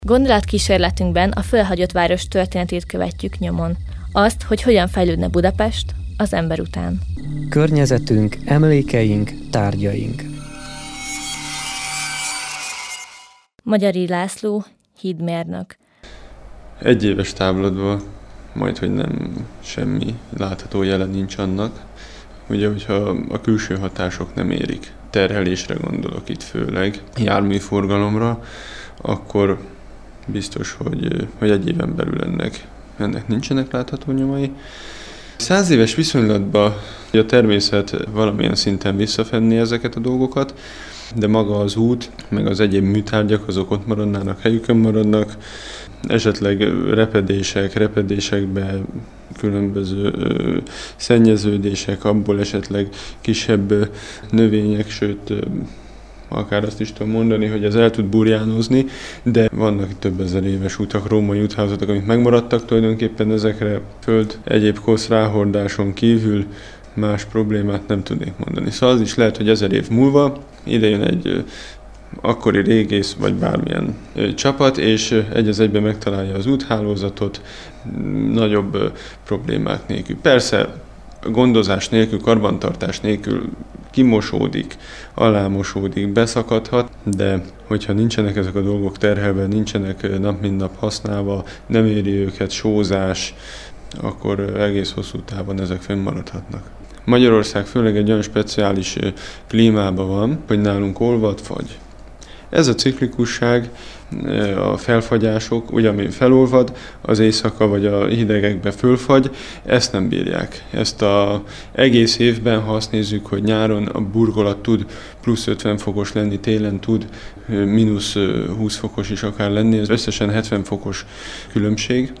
Gondolatkísérletünkben a fölhagyott város történetét követjük nyomon. Azt, hogy hogyan fejlődne Budapest az ember után. Környezetünk, emlékeink, tárgyaink. Magyari László, hídmérnök. Egy éves távlatban majdhogy nem semmi látható jele nincs annak. Ugye, hogyha a külső hatások nem érik, terhelésre gondolok itt főleg, járműforgalomra, akkor biztos, hogy egy éven belül ennek nincsenek látható nyomai. 100 éves viszonylatban a természet valamilyen szinten visszafenni ezeket a dolgokat, de maga az út, meg az egyéb műtárgyak, azok ott maradnának, helyükön maradnak, esetleg repedésekbe különböző szennyeződések, abból esetleg kisebb növények, sőt, akár azt is tudom mondani, hogy ez el tud burjánozni, de vannak több ezer éves utak, római útházatok, amik megmaradtak tulajdonképpen ezekre föld egyéb kosz ráhordáson kívül, más problémát nem tudnék mondani. Szóval az is lehet, hogy 1000 év múlva ide jön egy akkori régész, vagy bármilyen csapat, és egy az egyben megtalálja az úthálózatot nagyobb problémák nélkül. Persze gondozás nélkül, karbantartás nélkül kimosódik, alámosódik, beszakadhat, de hogyha nincsenek ezek a dolgok terhelve, nincsenek nap mint nap használva, nem éri őket sózás, akkor egész hosszú távon ezek fönnmaradhatnak. Magyarország főleg egy olyan speciális klímában van, hogy nálunk olvad fagy. Ez a ciklikusság, a felfagyások, ugye ami felolvad, az éjszaka vagy a hidegekbe fölfagy, ezt nem bírják. Ezt egész évben, ha azt nézzük, hogy nyáron a burkolat tud plusz 50 fokos lenni, télen tud mínusz 20 fokos is akár lenni, ez összesen 70 fokos különbség.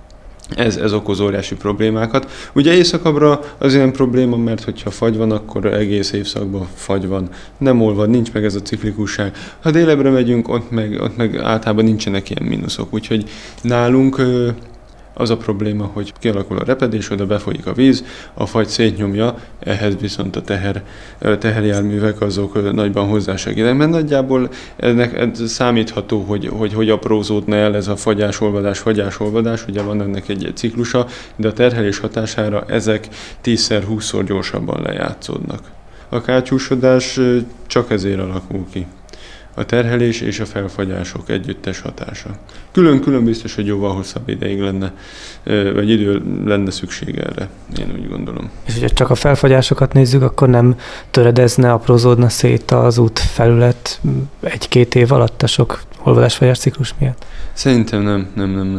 Ez okoz óriási problémákat. Ugye éjszakabbra az ilyen probléma, mert hogyha fagy van, akkor egész évszakban fagy van. Nem olvad, nincs meg ez a ciklikusság. Ha délebbre megyünk, ott meg általában nincsenek ilyen mínuszok. Úgyhogy nálunk az a probléma, hogy kialakul a repedés, oda befolyik a víz, a fagy szétnyomja, ehhez viszont a teherjárművek azok nagyban hozzásegítenek. Mert nagyjából ez számítható, hogy aprózódna el ez a fagyás-olvadás, ugye van ennek egy ciklusa, de a terhelés hatására ezek 10-20-szor gyorsabban lejátszódnak. A kátyúsodás csak ezért alakul ki. A terhelés és a felfagyások együttes hatása. Külön-külön biztos, hogy jóval hosszabb ideig lenne, vagy idő lenne szükség erre, én úgy gondolom. És hogyha csak a felfagyásokat nézzük, akkor nem töredezne, aprózódna szét az útfelület 1-2 év alatt a sok olvadás-fagyás ciklus miatt? Szerintem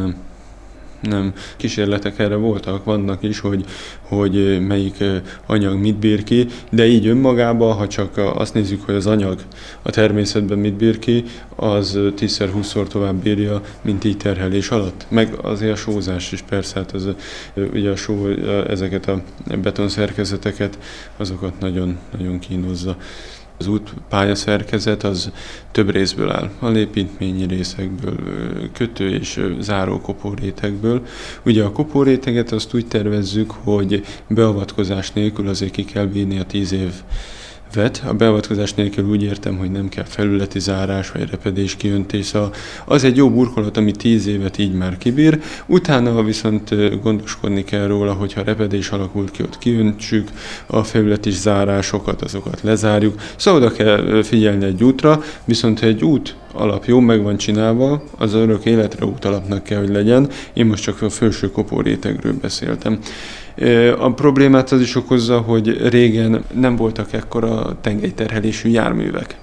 nem. Kísérletek erre vannak is, hogy melyik anyag mit bír ki, de így önmagában, ha csak azt nézzük, hogy az anyag a természetben mit bír ki, az 10-20-szor tovább bírja, mint így terhelés alatt. Meg azért a sózás is persze, hát ugye a só ezeket a betonszerkezeteket, azokat nagyon, nagyon kínozza. Az útpályaszerkezet az több részből áll, a lépítményi részekből, kötő és záró kopórétegből. Ugye a kopóréteget azt úgy tervezzük, hogy beavatkozás nélkül azért ki kell bírni a 10 évet. A beavatkozás nélkül úgy értem, hogy nem kell felületi zárás vagy repedés kiöntés. Az egy jó burkolat, ami 10 évet így már kibír. Utána viszont gondoskodni kell róla, hogyha repedés alakult ki, ott kiöntsük, a felületi zárásokat, azokat lezárjuk. Szóval oda kell figyelni egy útra, viszont ha egy út alap jó meg van csinálva, az örök életre útalapnak kell, hogy legyen. Én most csak a felső kopórétegről beszéltem. A problémát az is okozza, hogy régen nem voltak ekkora tengelyterhelésű járművek.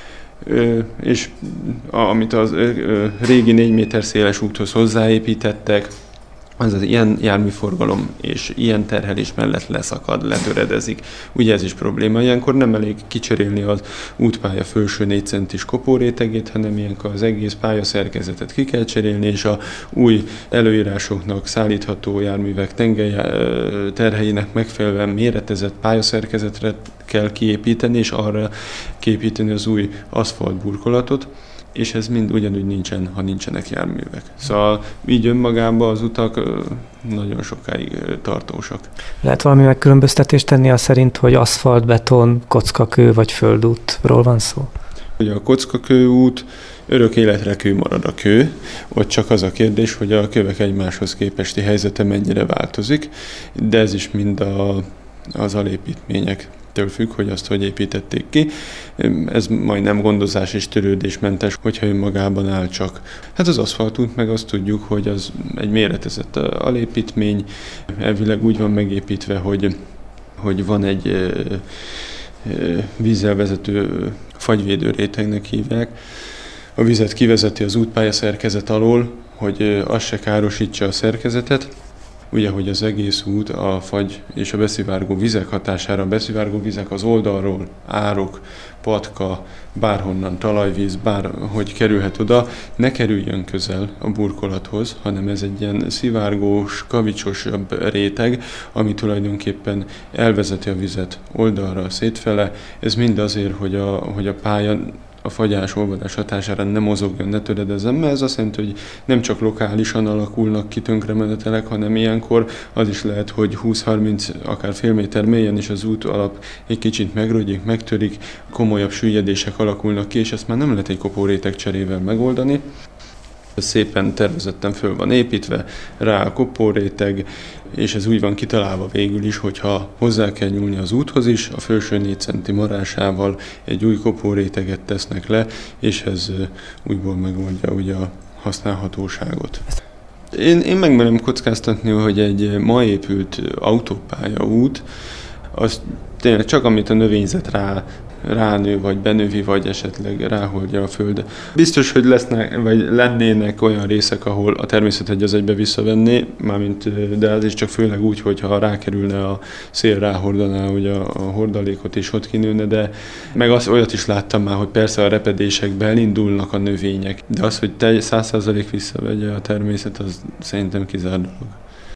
És amit az régi 4 méter széles úthoz hozzáépítettek, az ilyen járműforgalom és ilyen terhelés mellett leszakad, letöredezik. Ugye ez is probléma. Ilyenkor nem elég kicserélni az útpálya felső 4 centis kopórétegét, hanem ilyenkor az egész pályaszerkezetet ki kell cserélni, és a új előírásoknak szállítható járművek terheinek megfelelően méretezett pályaszerkezetre kell kiépíteni, és arra kiépíteni az új aszfaltburkolatot, és ez mind ugyanúgy nincsen, ha nincsenek járművek. Szóval így önmagában az utak nagyon sokáig tartósak. Lehet valami megkülönböztetést tenni az szerint, hogy aszfalt, beton, kockakő vagy földútról van szó? Ugye a kockakőút örök életre kő marad a kő, ott csak az a kérdés, hogy a kövek egymáshoz képesti helyzete mennyire változik, de ez is mind az alépítményektől függ, hogy azt hogy építették ki. Ez majdnem gondozás és törődésmentes, hogyha önmagában áll csak. Hát az aszfaltút meg azt tudjuk, hogy az egy méretezett alépítmény, elvileg úgy van megépítve, hogy van egy vízzel vezető fagyvédő rétegnek hívják. A vizet kivezeti az útpálya szerkezet alól, hogy az se károsítsa a szerkezetet. Ugye, hogy az egész út a fagy és a beszivárgó vizek hatására, a beszivárgó vizek az oldalról, árok, patka, bárhonnan talajvíz, bárhogy kerülhet oda, ne kerüljön közel a burkolathoz, hanem ez egy ilyen szivárgós, kavicsosabb réteg, ami tulajdonképpen elvezeti a vizet oldalra, szétfele. Ez mind azért, hogy a pálya a fagyás, olvadás hatására ne mozogjon, ne töredezzen, mert ez azt jelenti, hogy nem csak lokálisan alakulnak ki tönkremenetelek, hanem ilyenkor az is lehet, hogy 20-30, akár fél méter mélyen is az út alap egy kicsit megrögyik, megtörik, komolyabb süllyedések alakulnak ki, és ezt már nem lehet egy kopóréteg cserével megoldani. Szépen tervezetten föl van építve, rá a kopóréteg, és ez úgy van kitalálva végül is, hogyha hozzá kell nyúlni az úthoz is, a felső 4 centi marásával egy új kopóréteget tesznek le, és ez újból megoldja ugye a használhatóságot. Én megmerem kockáztatni, hogy egy ma épült autópályaút, az tényleg csak amit a növényzet ránő, vagy benövi, vagy esetleg ráholdja a föld. Biztos, hogy lennének olyan részek, ahol a természet egy az egybe visszavenné, de az is csak főleg úgy, hogyha rákerülne a szél, ráhordaná ugye a hordalékot és ott kinőne, de meg olyat is láttam már, hogy persze a repedésekbe elindulnak a növények, de az, hogy 100% visszavegye a természet, az szerintem kizárt dolog.